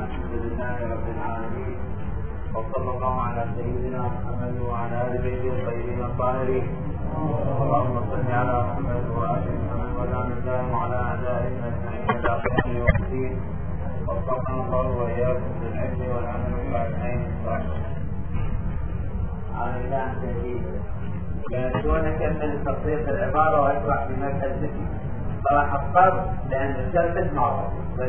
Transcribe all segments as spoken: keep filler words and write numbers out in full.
الحمد لله رب العالمين، وصلى الله على سيدنا محمد وعلى آل بيته الطيبين الطاهرين. اللهم صل على محمد وآل محمد ولا نزاهم على أعدائنا أجمعين إلى قيام يوم الدين. وفقنا الله وإياكم بالعلم والعمل والعلمين الصالحين. على الله جديد. كان نكمل تطبيق العبارة وأشرح بما تلتفي. راح أضطر لأن الثالث معروف.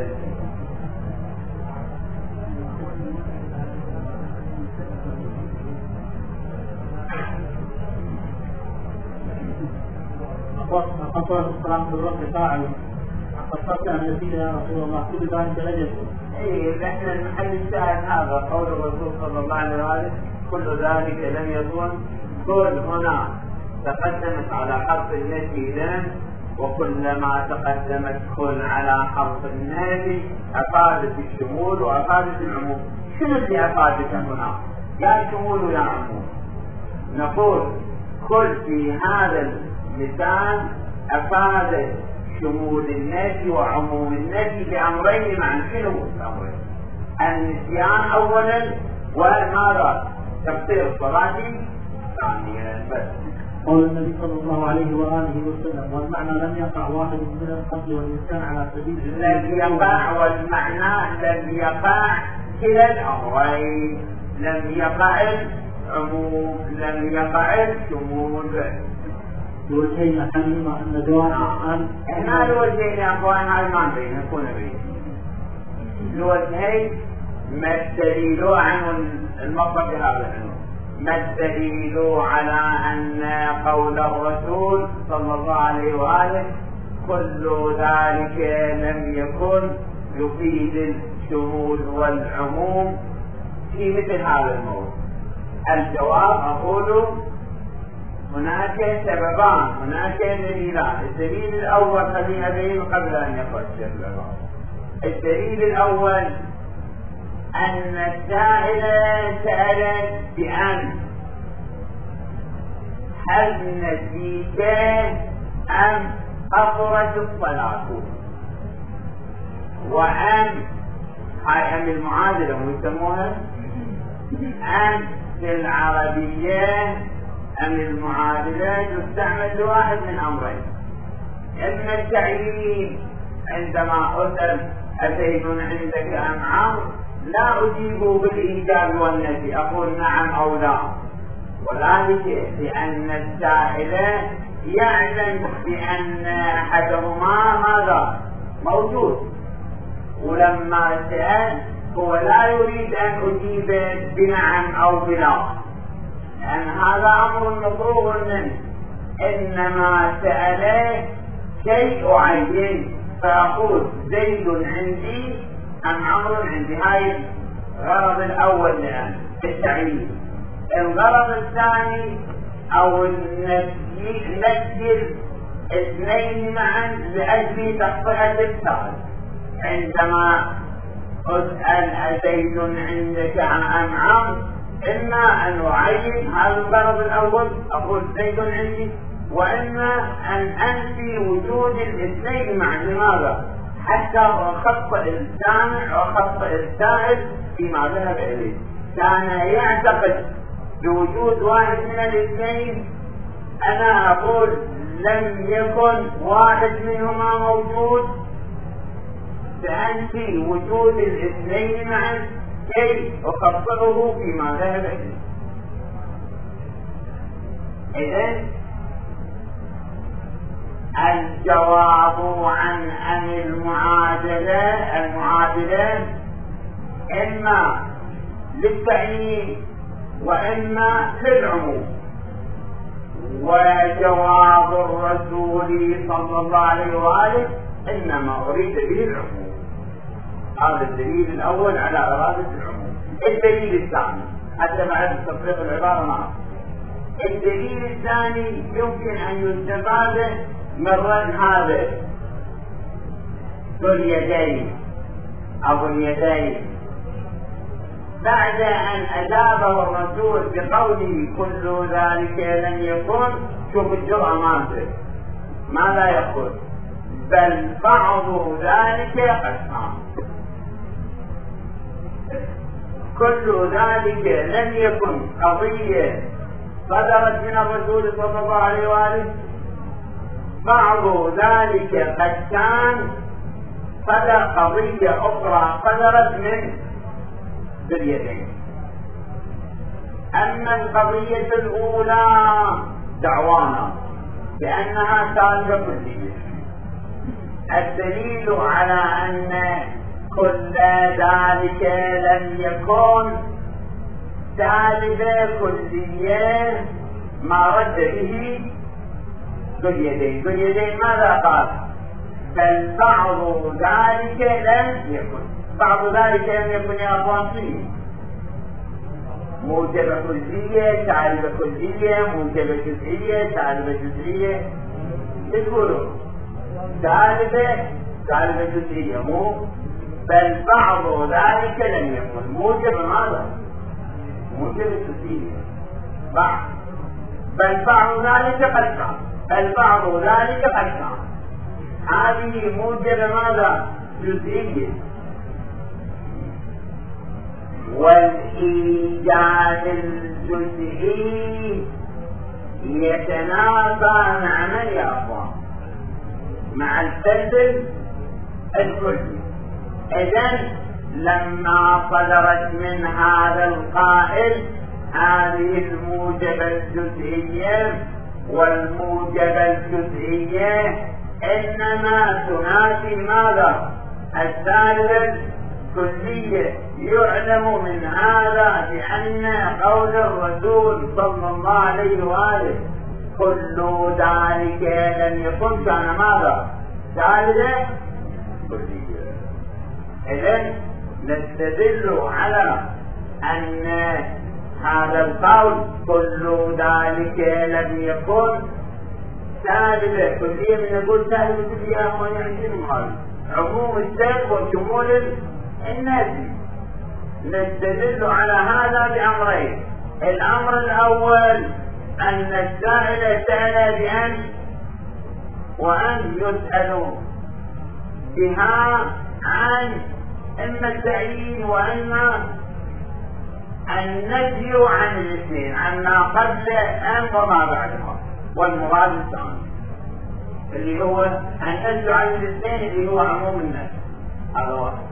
أقصد الصلاة بالرب فاعل قصدت أن نسيت يا رسول الله كل ذلك لجل. إيه نحن المحل الشاهد هذا قول الرسول صلى الله عليه وآله كل ذلك لم يكن. كل هنا تقدمت على حرف النفي لن، وكلما تقدمت كل على حرف النفي أفادت الشمول وأفادت العموم. شنو اللي أفادت هنا؟ يا شمول ويا عموم. نقول كل في هذا المثال أفادت شمول النفي وعموم النفي بأمرين معا. شنو الأمرين؟ النسيان أولا وماذا؟ تفسير الصلاة ثانيا. بس قول النبي صلى الله عليه وآله وسلم والمعنى لم يقع واحد من القتل والإنسان على سبيل لم يقع، والمعنى لم يقع كلا الأمرين. لم يقع العموم لم يقع الشمول. الوجهين حليما أن دواء هنا الوجهين يا أخوان هاي ما نبين نكون بين الوجهين. ما الدليل عن المطلق هذا العنوان؟ ما الدليل على أن قول الرسول صلى الله عليه وآله كل ذلك لم يكن يفيد الشمول والعموم في مثل هذا الموضوع؟ الجواب أقول هناك سببان، هناك دليلان. الدليل الأول خلينا أبين قبل أن يخرج الجواب. الدليل الأول أن السائلة سألت بأن هل نسيت أم قصرت الصلاة، وأن هاي أم المعادلة ويسموها أم في العربية أم المعادلة تستعمل لواحد من أمرين. إما التعيين عندما أسأل أزيد عندك أم عمرو لا أجيب بالإيجاب والنفي، أقول نعم أو لا، وذلك لأن السائل يعلم بأن أحدهما ماذا موجود، ولما سأل هو لا يريد أن أجيب بنعم أو بلا، لأن هذا أمر مطلوب منه. إنما سأل شيء عين فأقول زيد عندي أم عمرو عندي. هاي الغرض الأول لأن التعيين. الغرض الثاني أو نفي الاثنين معا لأجل تخطئة السؤال. عندما أسأل أزيد عندك أم عمرو إما أن أعين هذا الغرض الأول أقول زيد عندي، وإما أن أنفي وجود الاثنين معا. لماذا؟ حتى أخطئ السامع وأخطئ السائل فيما ذهب إليه. كان يعتقد بوجود واحد من الاثنين، أنا أقول لم يكن واحد منهما موجود، فأنفي وجود الاثنين معا كي أخطئه فيما ذهب إليه. إذن الجواب عن أن المعادلة المعادلة إما للتعيين وإما للعموم. وجواب الرسول صلى الله عليه وآله إنما أريد به العموم. هذا الدليل الأول على إرادة العموم. الدليل الثاني حتى بعد تطبيق العبارة معه. الدليل الثاني يمكن أن يستفاد من رد هذا ذو اليدين أبو اليدين بعد أن أجابه الرسول بقوله كل ذلك لم يكن. شوف الجرأة مالته ماذا يقول؟ بل بعض ذلك قسام. كل ذلك لم يكن قضية صدرت من الرسول صلى الله عليه وآله. بعض ذلك قد كان صدر قضية أخرى صدرت من ذي اليدين. أما القضية الأولى دعوانا بأنها سالبة كلية، الدليل على أن كل ذلك لم يكن سالبة كلية ما رد به ذو اليدين. ذو اليدين ماذا قال؟ بل بعض ذلك لم يكن. بعض ذلك لم يكن يا أخواني موجبة كلية، سالبة كلية، موجبة جزئية، سالبة جزئية. يقولوا سالبة سالبة جزئية مو، بل بعض ذلك لم يكن موجبة ماذا؟ موجبة جزئية. بعض بل بعض ذلك قد كان، بل بعض ذلك قد كان. هذه موجبة ماذا؟ جزئية. والإيجاد الجزئي يتنافى مع من يا أخوان؟ مع السلب الكلي. إذن لما صدرت من هذا القائل هذه الموجبة الجزئية والموجبة الجزئية إنما تنافي ماذا؟ السالب الكلية. يعلم من هذا بأن قول الرسول صلى الله عليه وآله كل ذلك لم يكن كان ماذا؟ سالبا كلية. إذن نستدل على أن هذا القول كل ذلك لم يكن سالبا كلية. من نقول سالبا كلية ما يعني عموم السلب وشمول الناس. نستدل على هذا بأمرين. الأمر الأول أن السائل سأل بأن وأن يسألوا بها عن إما التعيين وإما النفي عن الاثنين، عن ما قبل أن وما بعدها. والمراد الثاني اللي هو النفي عن الاثنين اللي هو عموم النفي. هذا واحد.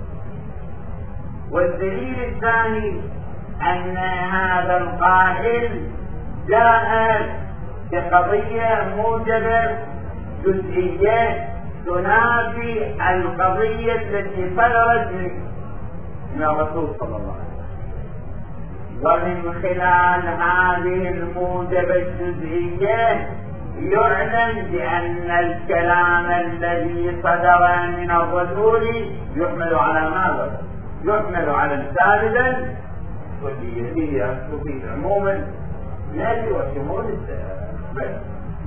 والدليل الثاني أن هذا القائل جاء بقضية موجبة جزئية تنافي القضية التي صدرت من الرسول صلى الله عليه وسلم. ومن خلال هذه الموجبة الجزئية يعلم بأن الكلام الذي صدر من الرسول يحمل على ماذا؟ يحمل على السالبة واللي هي تفيد عموما نادي وشمول السالبة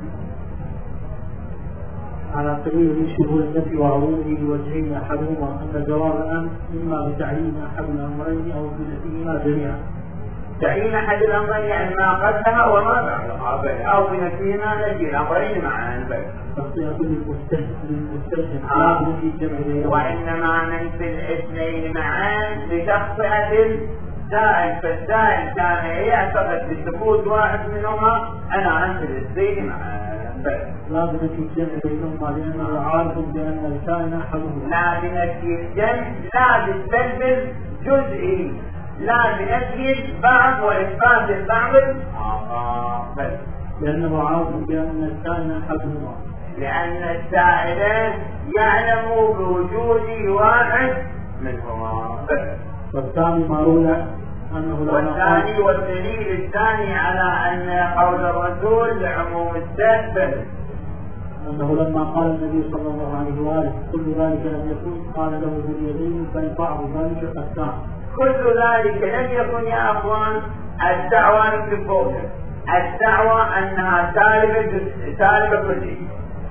على سبيل شمول النفي وعمومه بوجهين. أحدهما أن جواب الأمر إما بتعيين أحد الأمرين أو بنفيهما جميعا. تعيين أحد الأمرين يعني ما قبلها وما بعدها، أو بنفيهما نفي الأمرين معا. تصيغة للمستلزم لا بنفي الجمع بينهما. وإنما ننفي الاثنين معا لتخطئة السائل. فالسائل كان يعتقد بثبوت واحد منهما، أنا أنفي الاثنين معا. لا بنفي الجمع بينهما لأنه عارف بأن الكائن أحدهما. لا بنفي الجمع، لا بالسلب الجزئي، لا بنفي البعض وإثبات البعض آه بس. لأنه عارف بأن الكائن أحدهما، لأن السائل يعلم بوجود واحد منهما بس. والثاني ما روي أنه والثاني والدليل الثاني على أن قول الرسول لعموم السلب أنه لما قال النبي صلى الله عليه وآله كل ذلك لم يكن قال له ذو اليدين بل بعض ذلك قد كان. كل ذلك لم يكن يا أخوان. الدعوة في فوق الدعوة أنها سالبة سالبة كلية.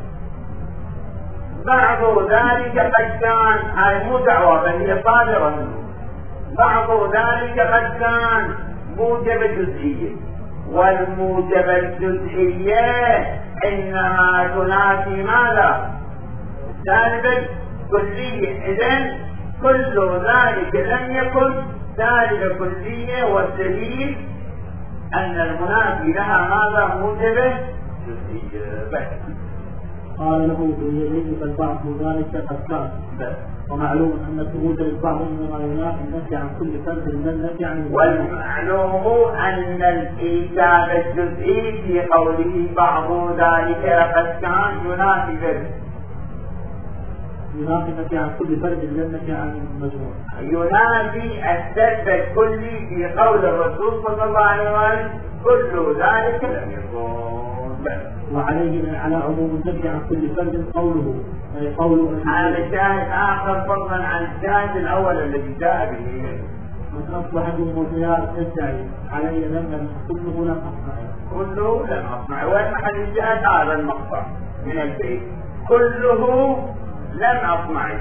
بعض ذلك قد كان، هاي مو دعوة بل هي صادرة منه. بعض ذلك قد كان موجبة جزئية، والموجبة الجزئية إنما تنافي ماذا؟ سالبة كلية. إذن كل ذلك لم يكن ثالثة كلية، والدليل أن المنافي لها ماذا؟ موجبة جزئية بس. قال له باليمين فالبعض ذلك قد كان، ومعلوم أن ثبوت البعض إنما ينافي النفي عن كل فرد من النفي عن الجميع. والمعلوم أن الإيجاب الجزئي في قوله بعض ذلك قد كان ينافي ذلك، ينافي النفي عن كل فرد من النفي عن المجموع، ينافي السلب الكلي في قول الرسول صلى الله عليه وسلم كل ذلك لم يكن. وعليه على عموم النفي عن كل فرد قوله أي قوله هذا شاهد آخر فضلا عن الشاهد الأول الذي جاء به. من أصبح بالمثيار تدعي علي لم كله لم أصنعه، كله لم أصنعه. وين محل الشاهد؟ هذا المقطع من البيت كله لم أصنعه.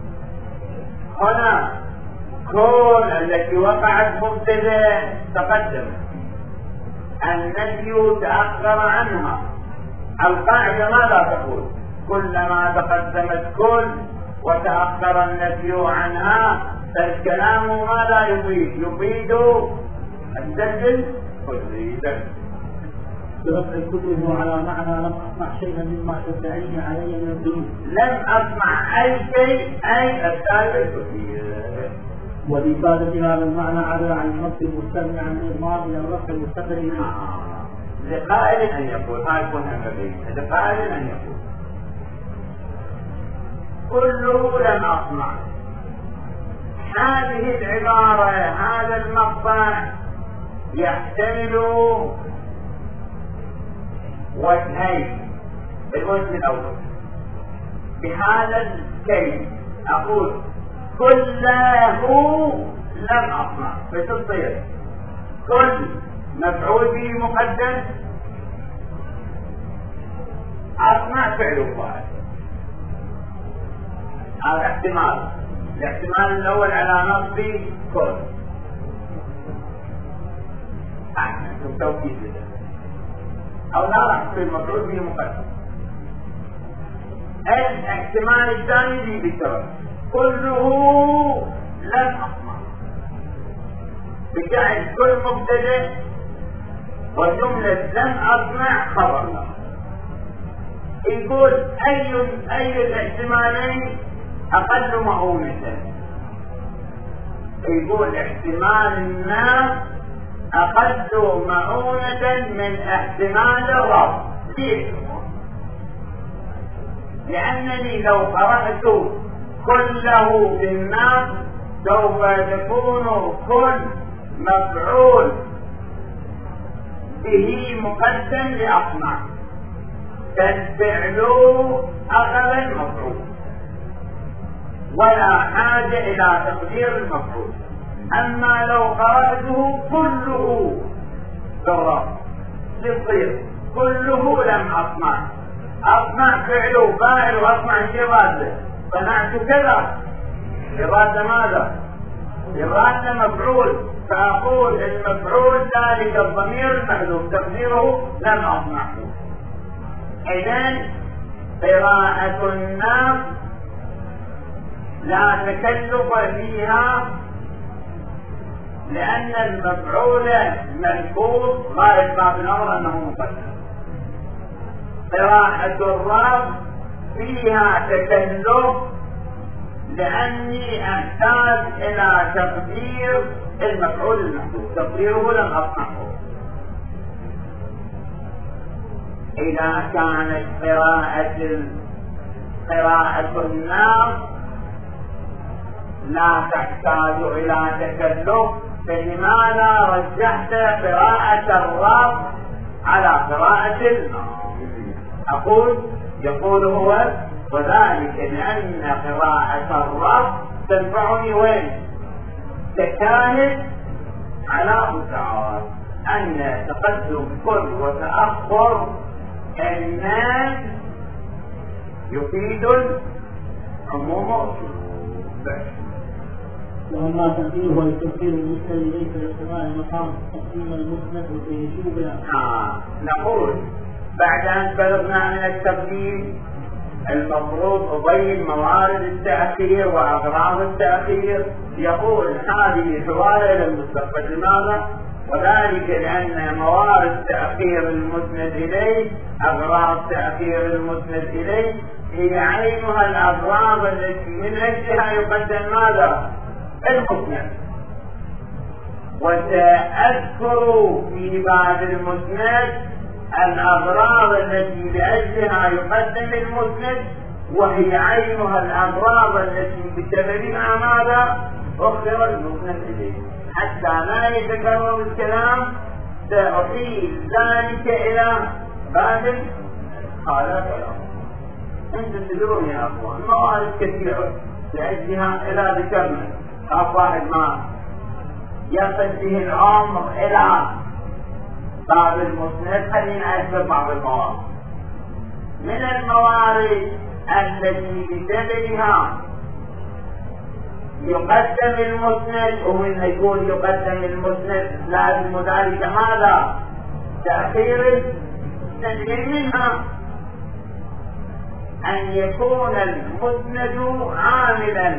هنا كون التي وقعت مبتدأ تقدم، النفي تأخر عنها. القاعدة ماذا تقول؟ كلما تقدمت كل وتأخر النفي عنها فالكلام ماذا يفيد؟ يفيد الدليل كلي. برفع كله على معنى لم أسمع شيئا مما تدعيه علي من الدليل. لم أسمع أي شيء أي الدليل الكلي. وبإفادة هذا المعنى عدا عن النص المستمع عن الإضمار إلى الرفع المستقر إليه. لقائل أن يقول، هذا يكون أمامي، لقائل أن يقول كله لم أسمع. هذه العبارة، هذا المقطع يحتمل وجهين. الوجه الأول بهذا الكلمة أقول كله لم أسمع، فتصير كل مفعول به مقدم، أسمع فعل فاعل. هذا احتمال. الاحتمال الأول على نصب كل. أحسن توكيد لذلك. أو لا راح تصير مفعول به مقدم. الاحتمال الثاني اللي بالتوكيد كله لم أسمع، بجعل كل مبتدأ وجملة لم أسمع خبر له. يقول أي أي الاحتمالين أقل مؤونة؟ يقول احتمال الناس أقل مؤونة من احتمال الرب. ليش؟ لأنني لو قرأت كله بالناس سوف يكون كل مفعول به مقدم لأصنع، فالفعل أخذ المفعول ولا حاجة إلى تقدير المفعول. أما لو قرأته كله بالرب يصير كله لم أصنع. أصنع فعل فاعل وأصنع شرادة، صنعت كذا شرادة ماذا؟ شرادة مفعول، فأقول المفعول ذلك الضمير المحذوف تقديره لم أصنعه. إذن قراءة الناس لا تكلف فيها لأن المفعول ملفوظ غاية ما في الأمر أنه مقدم. قراءة الرب فيها تكلف لأني أحتاج إلى تقدير المفعول المحذوف، تقديره لم أصنعه. إذا كانت قراءة قراءة الناس لا تحتاج إلى تكلف، فلماذا رجحت قراءة الرب على قراءة الناس؟ أقول يقول هو وذلك لأن قراءة الرب تنفعني وين؟ تكاهد على متعال أن تقدم كل وتأخر الناس يفيد العموم. وأما تقديره والتفسير المسند ليس لاحتمال مقام تقديم المسند وتيجوب آه نقول بعد أن بلغنا من التقديم المفروض أبين موارد التأخير وأغراض التأخير يقول هذه حوالي للمستقبل. لماذا؟ وذلك لأن موارد تأخير المسند إليه، أغراض تأخير المسند إليه هي عينها الأغراض التي من أجلها يقدم ماذا؟ المسند. وسأذكر في باب المسند الأغراض التي لأجلها يقدم المسند، وهي عينها الأغراض التي بسببها ماذا؟ أخر المسند إليه. حتى لا يتكرر الكلام سأحيل ذلك إلى باب قال كلام. أنتم تدرون يا أخوان موارد كثيرة لأجلها إلى ذكرنا. خاف واحد ما يصل به الأمر إلى باب المسند، خلينا أذكر بعض الموارد. من الموارد التي بسببها يقدم المسند، ومن يقول يقدم المسند لازم ذلك ماذا؟ تأخير السند. منها أن يكون المسند عاملا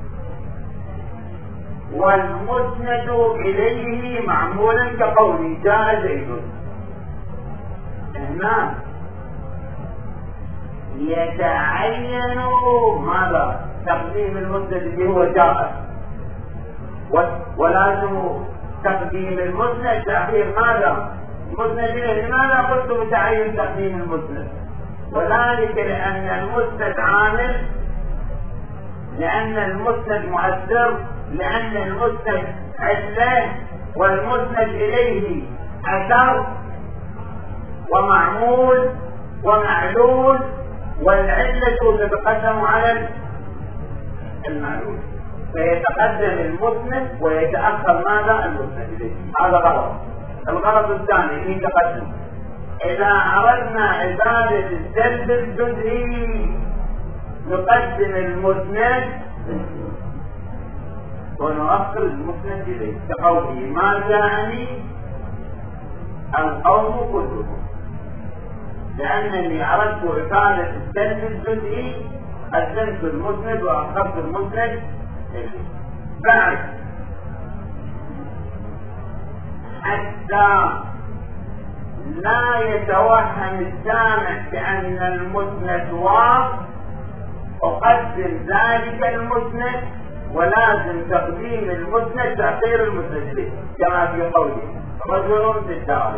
والمسند إليه معمولا كقوله جاء زيد. هنا يتعين ماذا؟ تقديم المسند اللي هو جاء، ولازم تقديم المسند تأخير ماذا؟ المسند إليه. لماذا قلت بتعين تقديم المسند؟ وذلك لأن المسند عامل، لأن المسند مؤثر، لأن المسند علة، والمسند إليه أثر ومعمول ومعلول، والعلة تتقدم على المعلول، فيتقدم المسند ويتأخر ماذا؟ المسند إليه. هذا غلط. الغلط الثاني اللي تقدم، إذا أردنا عبادة السلب الجزئي نقدم المسند ونؤخر المسند إليه كقوله ما جاءني القوم كلهم، لأنني أردت عبادة السلب الجزئي قدمت المسند وأخرت المسند إليه. بعد حتى لا يتوهم السامع بأن المسند واضح أقدم ذلك المسند، ولازم تقديم المسند تأخير المسند كما في قوله رجل في الدار.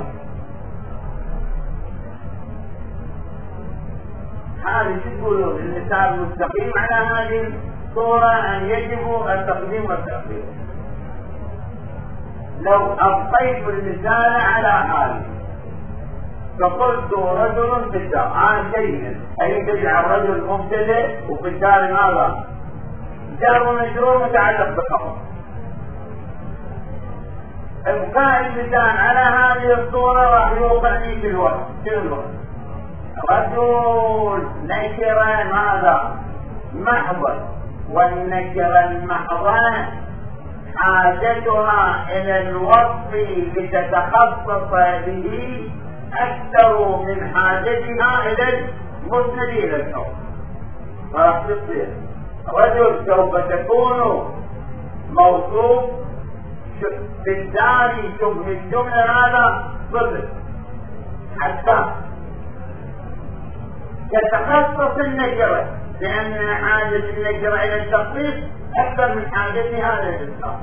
هذه تقولون اللسان المستقيم على هذه الصورة أن يجب التقديم والتأخير. لو أبقيت المثال على هذه فقلت رجل في الدار عن شيء، أي تجعل الرجل مبتدئ وفي الدار ماذا؟ جار ومجرور متعلق بخبر. ابقاء اللسان على هذه الصورة راح يوقع لي في الوقت. في الوقت رجل نكرة ماذا؟ محضر، والنكرة المحضة حاجتها إلى الوصف لتتخصص به أكثر من حاجتها إلى المسند إلى الحكم. فراح تصير رجل سوف تكون موصوف في الدار شبه الجملة هذا صدق حتى تتخصص النكرة، لأن حاجة النكرة إلى التخصيص أكثر من حاجتها إلى الإسلام.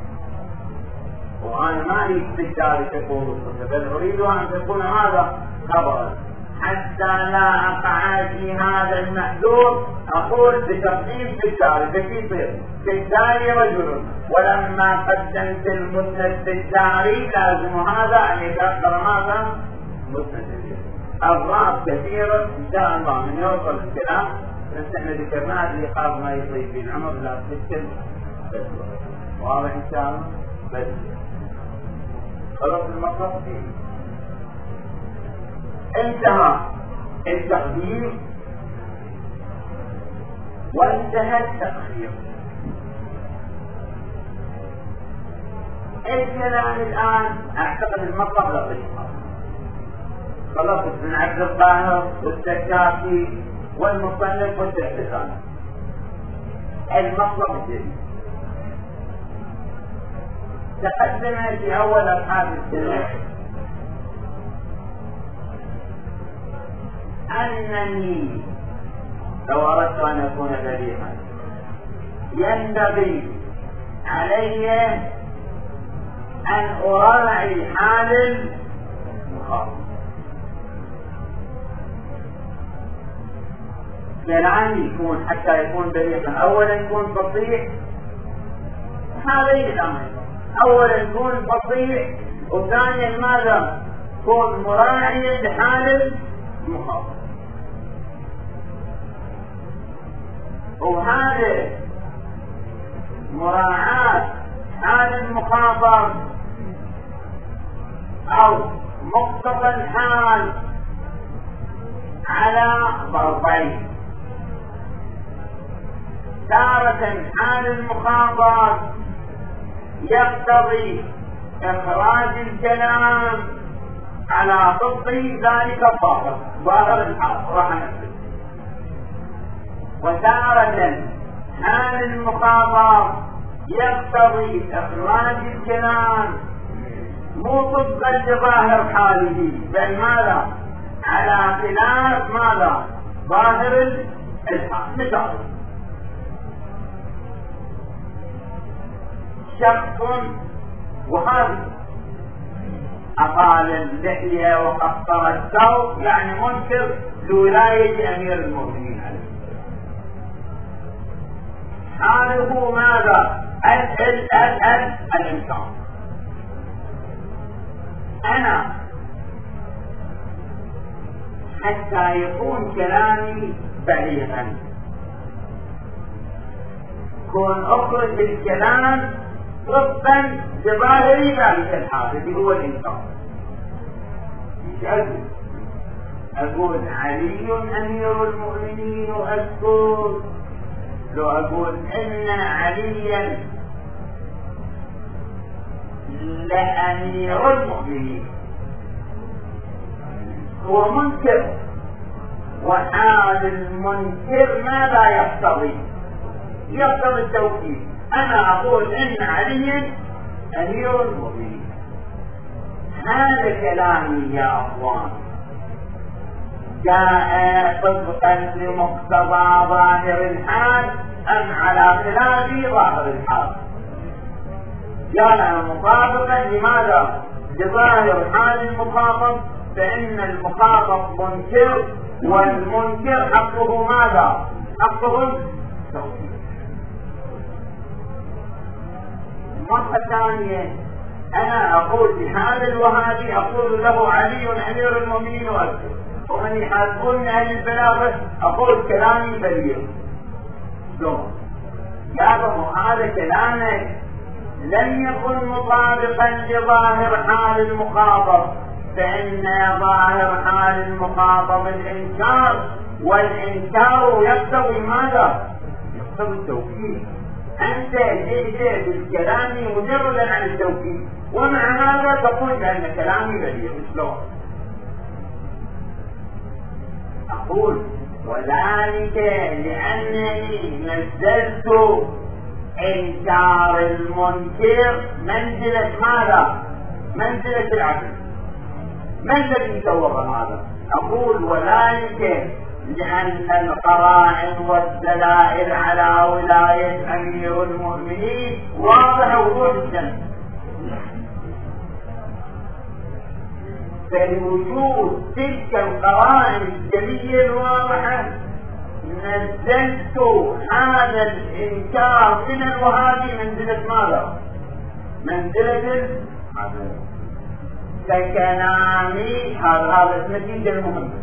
وأنا ما أريد في الدار تكون صدق، بل أريد أن تكون هذا خبرا حتى لا أقع في هذا المحذور. أقول بتقديم في الدار كيف في الدار رجل، ولما قدمت المسند في الدار لازم هذا أن يتأخر ماذا؟ مسند. أضراب كثيرة إن شاء الله من يوصل الكلام نحن ذكرناها اللي خاف ما يصيب في العمر لا تسكن بس واضح إن شاء الله. بس خلاص المطلب فيه انتهى التقديم وانتهى التأخير. الكلام الآن أعتقد المطلب لطيف. خلصت من عبد القاهر والسكاكي والمصنف والتحتسان. المطلب الجديد تقدم في أول أبحاث السنة أنني لو أردت أن أكون بليغا ينبغي علي أن أراعي حال المخاطب. كلامي يكون حتى يكون بليغا أولا يكون فصيح، هذين الأمر، أولا يكون فصيح، وثانيا ماذا؟ يكون مراعيا لحال المخاطب. وهذا مراعاة حال المخاطب أو مقتضى الحال على ضربين: تارة حال المخاطب يقتضي إخراج الكلام على ضد ذلك الظاهر، ظاهر الحال راح نفسه. وتارة حال المخاطب يقتضي إخراج الكلام مو طبقا لظاهر حاله، بل ماذا؟ على خلاف ماذا؟ ظاهر الحال. مثال: شخص وهذا أطال اللحية وقصر الثوب، يعني منكر لولاية أمير المؤمنين عليه. حاله ماذا؟ ال ال ال ال الإنسان. أنا حتى يكون كلامي بليغا كون أخرج الكلام طبقا لظاهر ذلك الحال اللي هو الإنسان. مش أقول أقول علي أمير المؤمنين وأذكر، لو أقول إن عليا لأمير المؤمنين هو منكر، وحال المنكر ماذا يقتضي؟ يقتضي التوكيد. أنا أقول إن عليا أمير المؤمنين. هذا كلامي يا أخوان جاء طبقا لمقتضى ظاهر الحال أم على خلاف ظاهر الحال؟ جاء مطابقا لماذا؟ لظاهر حال المخاطب، فإن المخاطب منكر، والمنكر حقه ماذا؟ حقه التوحيد. مرة ثانية أنا أقول في حال الوهابي أقول له علي أمير المؤمنين وأكبر، ومن يحاسبون أهل البلاغة أقول كلامي بليغ. يا رب هذا كلامك لم يكن مطابقا لظاهر حال المخاطب، فإن ظاهر حال المخاطب الإنكار، والإنكار يقتضي ماذا؟ يقتضي التوكيد. أنت جئت بالكلام مجردا عن التوكيد، ومع هذا تقول بأن كلامي بليغ. شلون؟ أقول وذلك لأنني نزلت إنكار المنكر منزلة ماذا؟ منزلة العدل. ما الذي سوغ هذا؟ أقول وذلك لأن القرائن والدلائل على ولاية أمير المؤمنين واضح وضوح الشمس، فلوجود تلك القرائن الجلية الواضحة نزلت هذا الإنكار من الوهابي منزلة ماذا؟ منزلة العدل. ككلامي هذا النتيجة المهمة،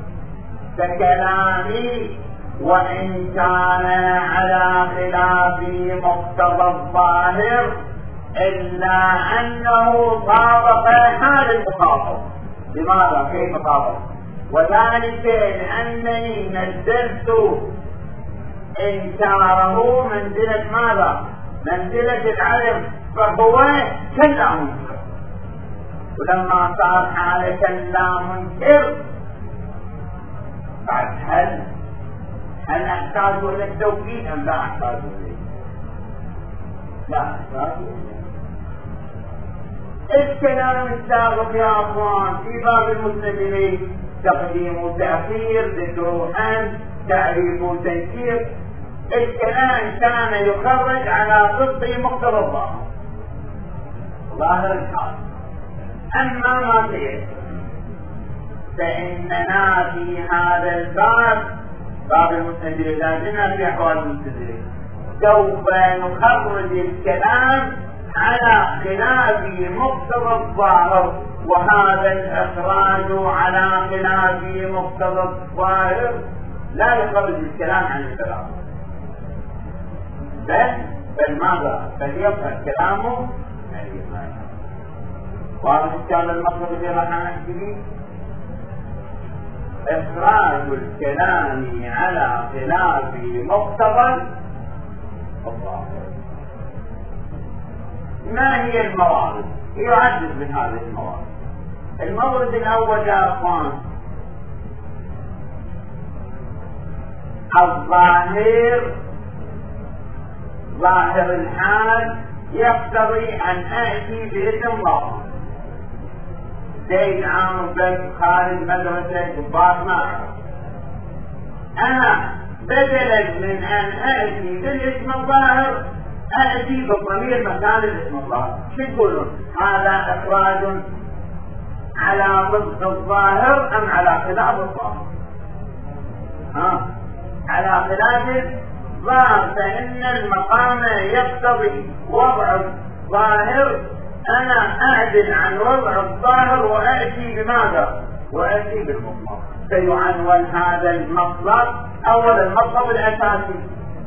ككلامي وإن كان على خلاف مقتضى الظاهر إلا أنه طابق حال المخاطب. لماذا؟ كيف طابق؟ وذلك لأنني نزلت إنكاره منزلة ماذا؟ منزلة العلم، فهو كلا منكر. ولما صار حالة لا منكر بعد هل هل أحتاج إلى التوكيد أم لا أحتاج إليه؟ لا أحتاج إليه. الكلام السابق يا اخوان في باب المسند تقديم وتأخير، ذكر وحمد، تعريف وتنكير، الكلام كان يخرج على ضد مقتضى الظاهر ظاهر الحال. اما ما فيه فاننا في هذا الباب باب المسند اذا جئنا في احوال المسند سوف نخرج الكلام على خلاف مقتضى الظاهر، وهذا الإخراج على خلاف مقتضى الظاهر لا يخرج الكلام عن الكلام، بل بل ماذا؟ بل يبقى كلامه واضح كان المطلب الذي راح نحكي به إخراج الكلام على خلاف مقتضى الظاهر. ما هي الموارد؟ يعدد من هذه الموارد. المورد الأول يا أخوان الظاهر، ظاهر الحال يقتضي أن آتي باسم ظاهر. زيد عامر بن خالد مدرسة كبار ما أعرف، أنا بدلا من أن آتي بالاسم الظاهر آتي بالضمير مكان الاسم الظاهر. شو يقولون؟ هذا إخراج على ضد الظاهر أم على خلاف الظاهر؟ ها؟ على خلاف الظاهر، فإن المقام يقتضي وضع الظاهر، أنا أعدل عن وضع الظاهر وأتي بماذا؟ وأتي بالمطلق. فيعنون هذا المطلق أول المطلب الأساسي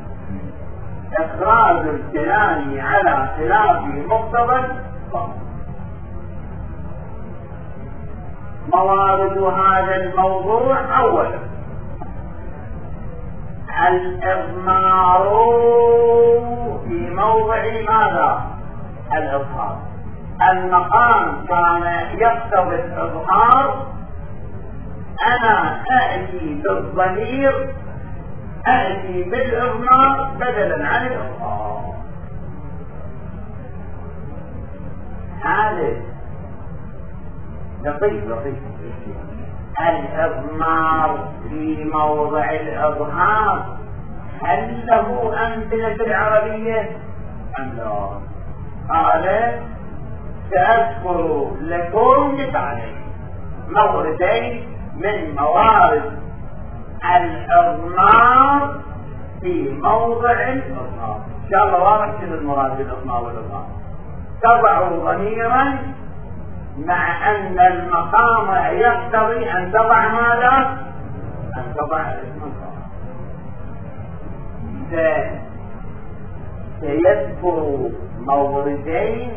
إخراج الكلام على خلاف مقتضى الظاهر. موارد هذا الموضوع أولا الإضمار في موضع ماذا؟ الإظهار. المقام كان يقتضي الإظهار، أنا أأتي بالضمير أأتي بالإضمار بدلا عن الإظهار. هذا لطيف لطيف. الإضمار في موضع الإظهار هل له أمثلة العربية أم لا؟ قال سأذكر لكم مثالين موردين من موارد الإضمار في موضع الإظهار. إن شاء الله واضح شنو المراد بالإضمار والإظهار. تضع ضميرا مع أن المقام يقتضي أن تضع ماذا؟ أن تضع اسم الظاهر. سيذكر موردين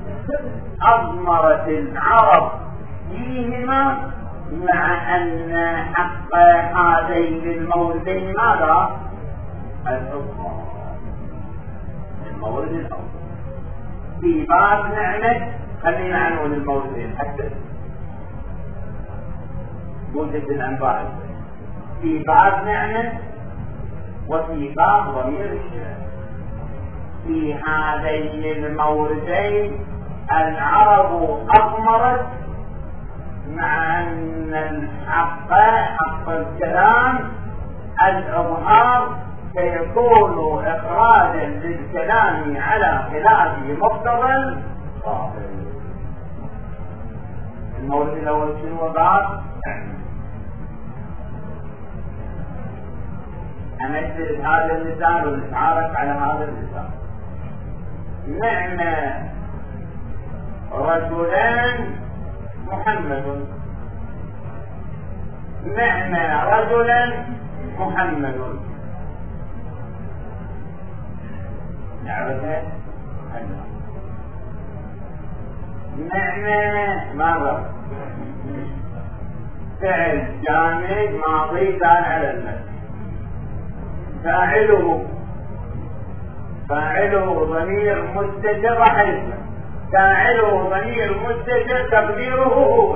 أضمرت العرب فيهما مع أن حق هذين الموردين ماذا؟ الإظهار. المورد الأول في باب نعمة، خلينا عنون الموردين حتى موجد الأنواع في باب نعمة وفي باب ضمير الشرع. في هذين الموردين العرب أضمرت مع أن الحق حق الكلام الإظهار سيكون إخراجا للكلام على خلاف مقتضى الظاهر. المورد الأول شنو بعد؟ أمثل هذا المثال ونتعارف على هذا المثال. نعم رجلان محمد، نعم رجلا محمد. نعرفه؟ نعم ماذا؟ فعل جامد ماضي دال على المسجد. فاعله فاعله ضمير مستتر حيث فاعله ضمير مستتر تقديره هو.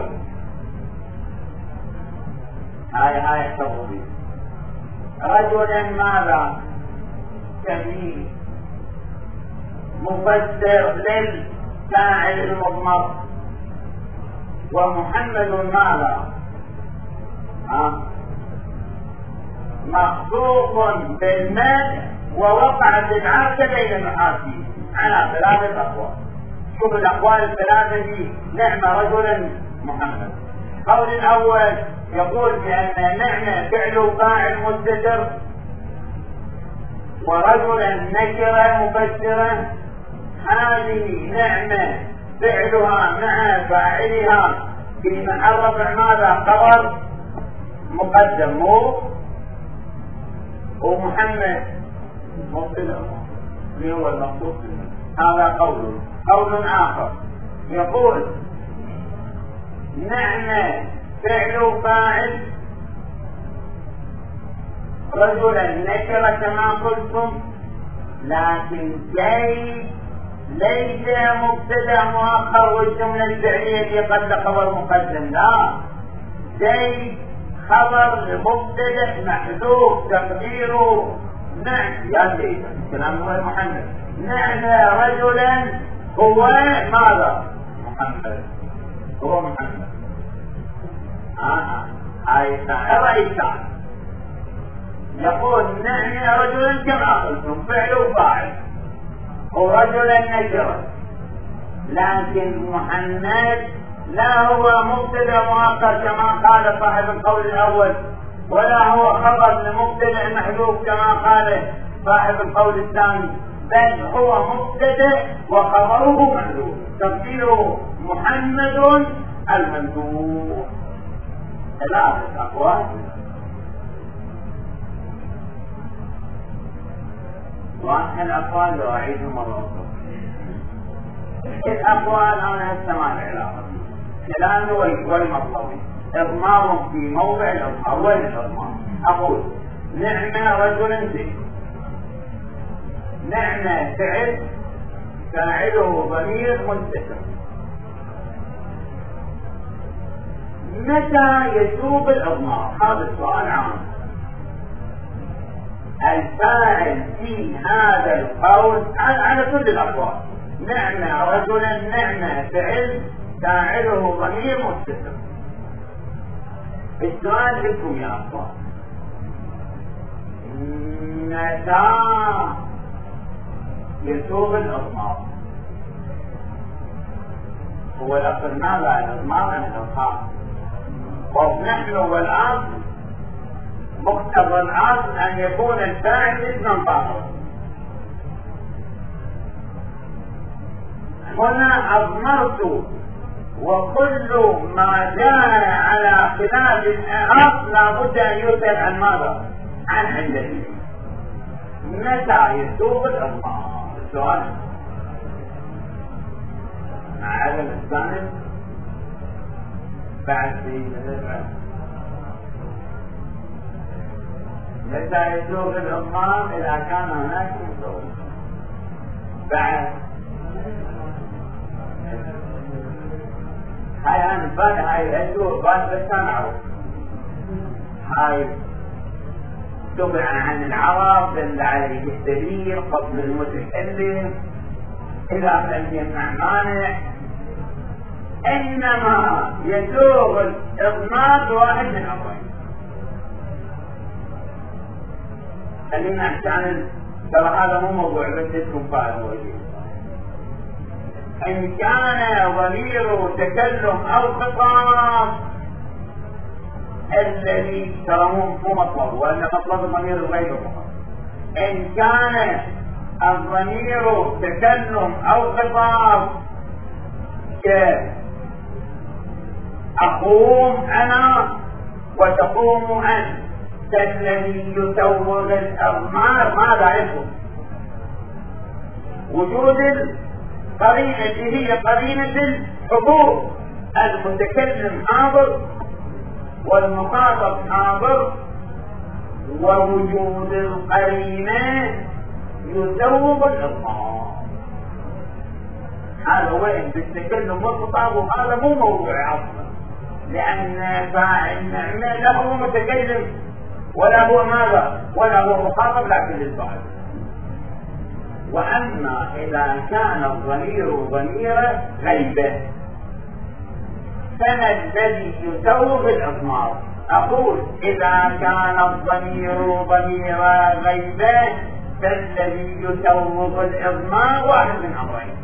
هاي هاي التفضيل. رجلا ماذا؟ تمييز مفسر لل فاعل المضمر، ومحمد ماذا؟ ها؟ مخصوص بالمدح ووقعت العادة بين المحاسين على ثلاثة أقوال. شوف الأقوال الثلاثة دي. نعم رجلا محمد. قول الأول يقول بأن نعم فعل فاعل مستتر، ورجلا نكرة مفسرة. هذه نعمة فعلها مع فاعلها في محل رفع ماذا؟ خبر مقدم. مو ومحمد مبتدأ اللي هو المقصود. هذا قول. قول آخر يقول نعم فعل فاعل رجلا نكرة كما قلتم، لكن زيد ليس مبتدأ مؤخر والجملة الفعلية اللي قبل خبر مقدم. لا، زيد خبر مبتدأ محذوف تقديره نعم يا زيد. الكلام هو محمد. نعم رجلا هو ماذا؟ محمد. هو محمد. آه هاي رأي ثاني يقول نعم رجلا كما قلتم فعل وفاعل ورجلا نكرة، لكن محمد لا هو مبتدأ مؤخر كما قال صاحب القول الأول، ولا هو خبر لمبتدأ محذوف كما قال صاحب القول الثاني، بل هو مبتدأ وخبره محذوف تقديره محمد الممدوح. ثلاثة أقوال. واحد الأقوال لو أعيدهم مرة أخرى. الأقوال أنا هسه ما العلاقة كلامي والمطلوب إضمار في موضع الإضمار. وين الإضمار؟ أقول نعم رجل زيد. نعم فعل فاعله ضمير مستتر. متى يسوق الإضمار؟ هذا السؤال عام. الفاعل في هذا القول على كل الأقوال. نعم رجلا نعم فعل فاعله ضمير مستتر. السؤال لكم يا أخوان، متى يسوق الإضمار؟ هو الأصل ماذا؟ الإضمار الإضمار. ونحن والآن مقتضى الأصل أن يكون الفاعل اسما فاعل. هنا أضمرت، وكل ما جاء على خلاف الأصل لابد أن يسأل عن ماذا؟ عن علته. متى يسوق الإضمار؟ السؤال مع عدم الثاني بعد في الإضمار. متى يسوق الإضمار؟ إذا كان هناك مصور. بعد هاي أنا بعد هاي يسوق بعد بس أنا أعرف هاي تبع عن العرب اللي عليه الدليل قبل المتكلم إذا لم يمنع مانع. إنما يسوق الإضمار واحد من أمرين. خلينا عشان ترى هذا مو موضوع بس اسمه فاعل موجود. إن كان ضمير تكلم أو خطاب الذي ترى مو مطلب، وأن مطلب الضمير غير مطلب. إن كان الضمير تكلم أو خطاب كأقوم أنا وتقوم أنت، الذي يسوغ الأضمار ماذا يكون؟ وجود القرينة هي قرينة الحضور. المتكلم حاضر والمخاطب حاضر، ووجود القرينة يسوغ الأضمار. هذا وين بالتكلم والخطاب، وهذا مو موضوع أصلا، لأن فاعل نعمة لا هو متكلم ولا هو ماذا ولا هو مخاطب، لكن للفاعل. وأما إذا كان الضمير ضمير غيبة فما الذي يسوغ الإضمار؟ أقول إذا كان الضمير ضمير غيبة فالذي يسوغ الإضمار واحد من أمرين: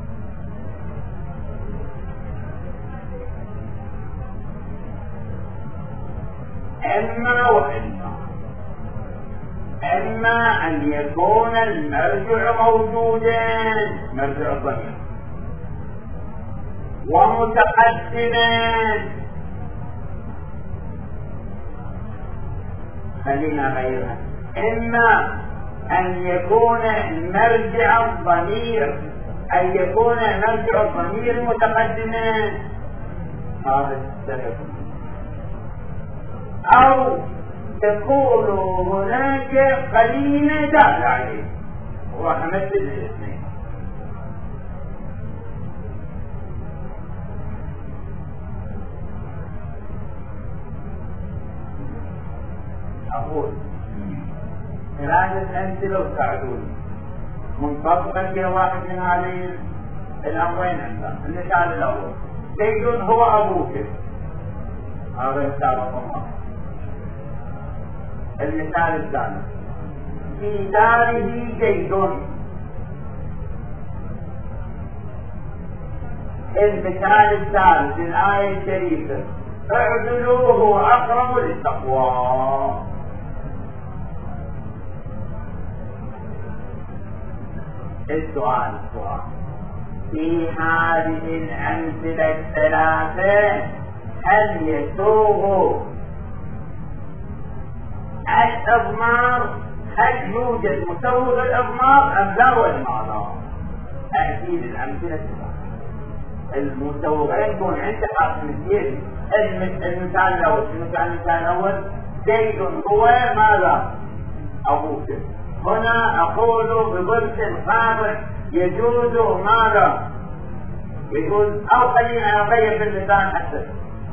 إما وإما، إما أن يكون المرجع موجودا مرجع الضمير ومتقدما، خلينا غيرها، إما أن يكون مرجع الضمير أن يكون مرجع الضمير متقدما، هذا السبب، أو تكون هناك قرينة دالة عليه وحمد الاثنين. أقول هذه الأمثلة وساعدوني منطبقا في واحد من هذه الأمرين عندنا. المثال الأول: زيد هو أبوك، هذا مثال الله. المثال الثاني: في داره زيد. المثال الثالث الآية الشريفة: اعدلوا هو أقرب للتقوى. السؤال السؤال في هذه الأمثلة الثلاثة هل يسوغ الإضمار؟ هل يوجد مسوغ الإضمار أم لا ولماذا؟ أكيد الأمثلة الثلاثة المسوغين يكون عند حاكم الدين. المثال الأول المثال الأول زيد هو ماذا؟ أبوك. هنا أقول بضبط خاطئ يجوز ماذا؟ يجوز، أو خلينا أغير بالمثال حتى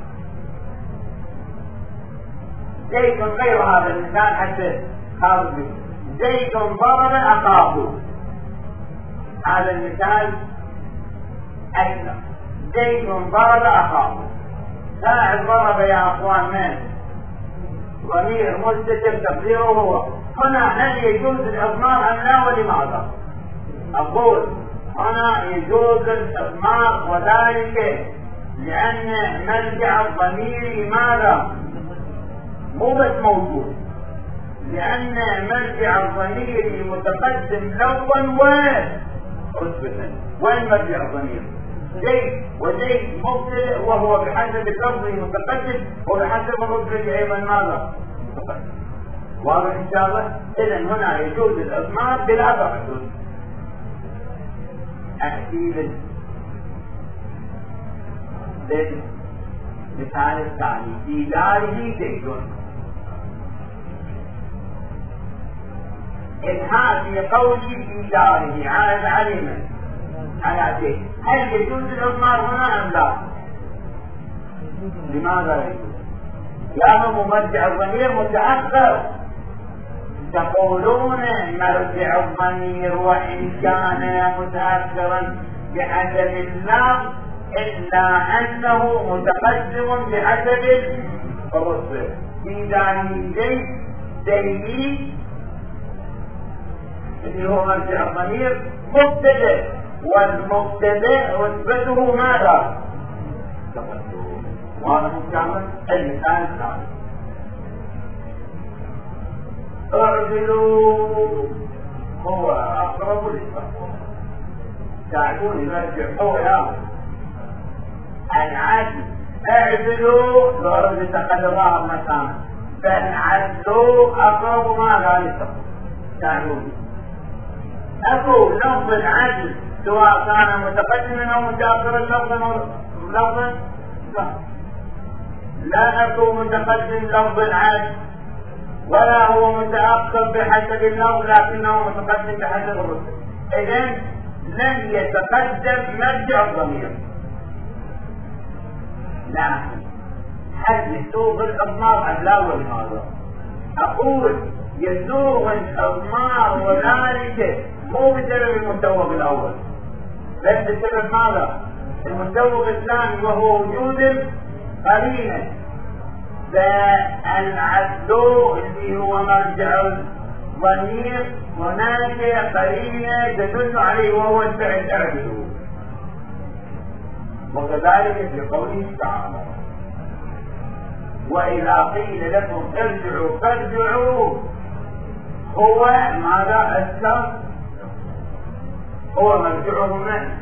زيد غير هذا المثال حتى خارج. زيد ضرب أخاه، هذا المثال أيضا زيد ضرب أخاه. فاعل ضرب يا أخوان من ضمير مستتر تقديره هو. هنا هل يجوز الإضمار أم لا ولماذا؟ أقول هنا يجوز الإضمار، وذلك لأن مرجع الضمير ماذا؟ مو بس موجود، لأن مرجع الضمير متقدم لون ورتبة. وين مرجع الضمير؟ زيد، وزيد مبتدأ وهو بحسب اللفظ متقدم وبحسب الرتبة أيضا ماذا؟ متقدم. واضح إن شاء الله؟ إذا هنا يجوز الإضمار بلا تردد. أكيد المثال الثاني: في داره زيد. إنهاء في قوله في داره عاد علما على زيد، هل يجوز الإضمار هنا أم لا؟ لماذا يجوز؟ لأنه مرجع الضمير متأخر. تقولون مرجع الضمير وإن كان متأخرا بحسب اللفظ إلا أنه متقدم بحسب الرتبة. في داره زيد زيدي اللي هو مرجع الضمير مبتدأ، والمبتدأ رتبته ماذا؟ تقدم. وهذا مكمل المثال الثاني: اعدلوا هو أقرب للتقوى. تعرفون مرجع هو يا العدل. اعدلوا ضرب تقدرها المكان، فالعدل أقرب ماذا للتقوى. تعرفون أقول لفظ العدل سواء كان متقدما أو متأخرا لفظا لفظا لا نكون متقدم لفظ العدل ولا هو متأخر بحسب اللفظ، لكنه متقدم بحسب الرتبة. إذن لن يتقدم مرجع الضمير. لكن هل يسوغ الإضمار أم لا ولماذا؟ أقول يسوغ الإضمار وذلك مو بسبب المسوغ الأول، بل بسبب ماذا؟ المسوغ الثاني وهو وجود القرينة. فالعدو اللي هو مرجع الضمير هناك قرينة تدل عليه وهو الفعل اعدلوا، وكذلك في قوله تعالى وإذا قيل لكم ارجعوا فارجعوا هو ماذا؟ الشر هو مرجعه منه.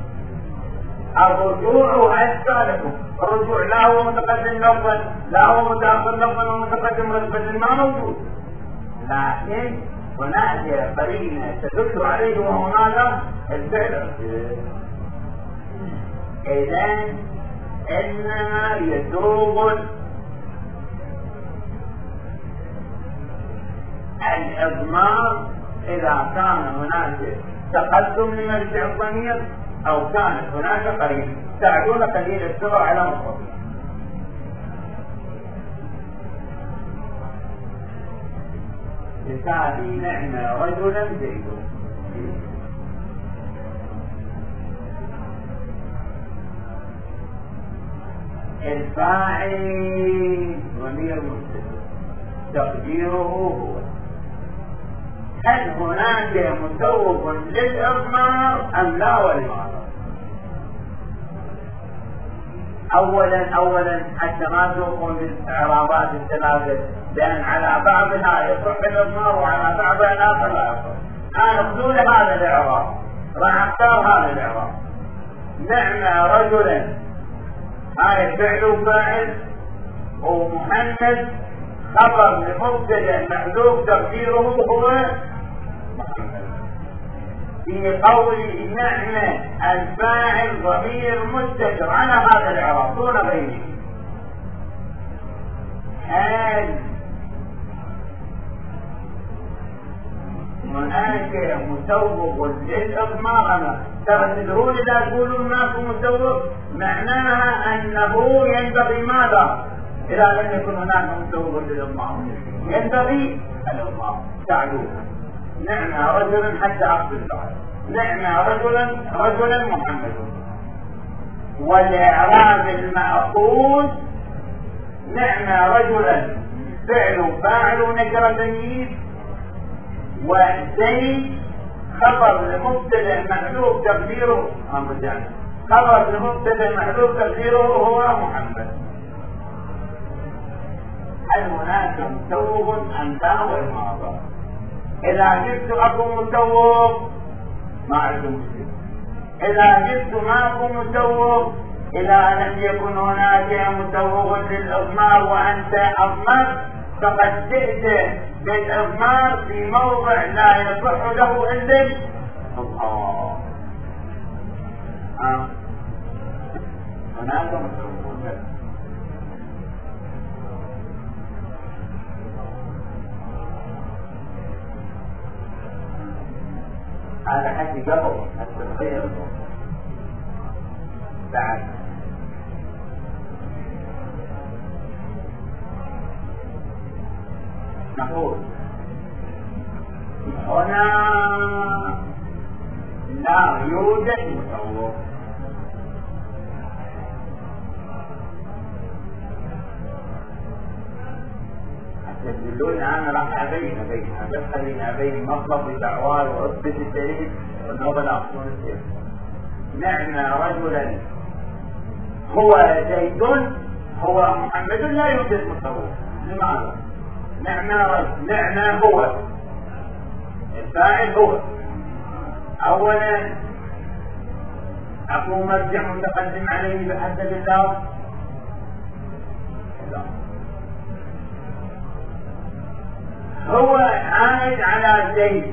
الرجوع أشبه لكم، الرجوع لا هو متقدم لفظا لا هو متأخر لفظا ومتقدم رتبة ما موجود، لكن هناك قرينة تدل عليه وهو ماذا؟ الفعل. إذن إنما يسوغ الإضمار إذا كان هناك تقدم لمرجع الضمير أو كانت هناك قرينة تعدون قليل الصغر على مصطفى. لتعدي نعمة رجلا زيد الفاعل ضمير متصل تقديره هو. هل هناك مسوغ للإضمار أم لا ولماذا؟ أولا أولا حتى ما تقوم بالإعرابات الثلاثة، لأن على بعضها يصح الإضمار وعلى بعضها لا لا يصح. أنا أقول هذا الإعراب راح أختار هذا الإعراب. نعم رجلا هاي فعل فاعل ومحمد خبر لمبتدأ محذوف تقديره هو في قول نعمة الفاعل ضمير مستتر على هذا الإعراب دون غيره. هل هناك مسوغ للإضمار أم ترى تدرون إذا تقولون ماكو مسوغ معناها أنه ينبغي ماذا؟ إذا لم يكن هناك مسوغ للإضمار ينبغي الإضمار تعدوه. نعم رجلا حتى أخذ الله نعم رجلا رجلا محمد. والإعراب المأخوذ نعم رجلا فعل فاعل نكرة تمييز وزيد خبر لمبتدأ محذوف تقديره خبر لمبتدأ محذوف تقديره هو محمد. هل هناك مسوغ أم لا والماضي؟ إذا جبت أكو مسوغ ما عندي مشكلة. إذا جبت ماكو مسوغ إذا لم يكن هناك مسوغ للإضمار وأنت أضمرت فقد جئت بالإضمار في موضع لا يصح له إلا الله. آه. هناك مسوغ. هذا حكي قبل التغيير بعد نقول هنا لا يوجد مسوغ. يقولون أنا راح أبين أبين بس خليني أبين مطلب الدعوات وأثبت الدليل والنوبة الأصول السير. نعم رجلا هو زيد هو محمد لا يوجد مسوغ. لماذا؟ نعم رجل نعم هو الفاعل هو. أولا أكون مرجع متقدم عليه بحسب الله هو عائد على زيد.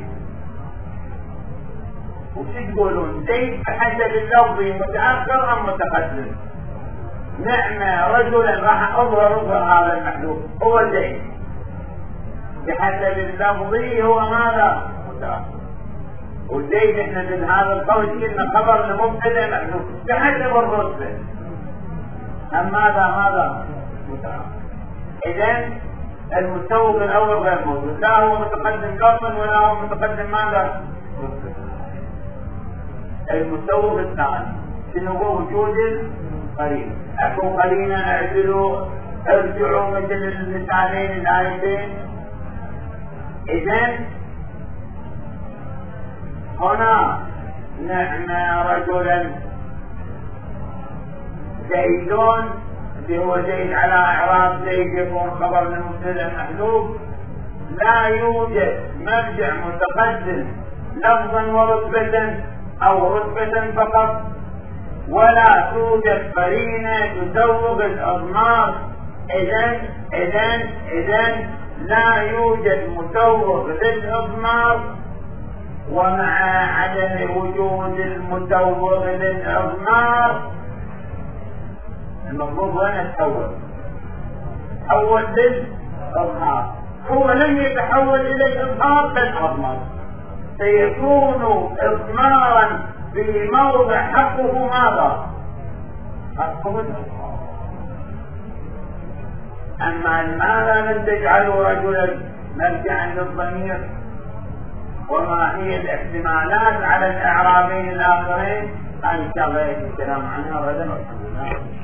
وش تقولون زيد بحسب اللفظ متأخر أم متقدم؟ نعم رجلا راح أظهر أظهر هذا المحذوف هو زيد بحسب اللفظ هو ماذا؟ متأخر. وزيد احنا من هذا القول كنا خبر لمبتدأ محذوف بحسب الرتبة. أم ماذا هذا؟ متأخر. إذن المسوغ الأول غير موجود، لا هو متقدم لفظا ولا هو متقدم ماذا؟ المسوغ الثاني شنو هو؟ وجود القرينة. اكو قرينة اعدلوا ارجعوا مثل المثالين الايتين. اذن هنا نحن رجلا زيدون اللي هو زيد على اعراب زيد يكون خبر من مبتدا محذوف، لا يوجد مرجع متقدم لفظا ورتبة او رتبة فقط، ولا توجد قرينة تسوغ الاضمار. اذن اذن اذن لا يوجد مسوغ للاضمار، ومع عدم وجود المسوغ للاضمار المفروض وين التحول؟ تحول للاظهار. هو لم يتحول الى الاظهار بل اضمر، سيكون اضمارا في موضع حقه ماذا؟ حقه الاظهار. اما لماذا لم تجعلوا رجلا مرجعا للضمير؟ وما هي الاحتمالات على الاعرابين الاخرين؟ ان شاء الله الكلام عنها غدا.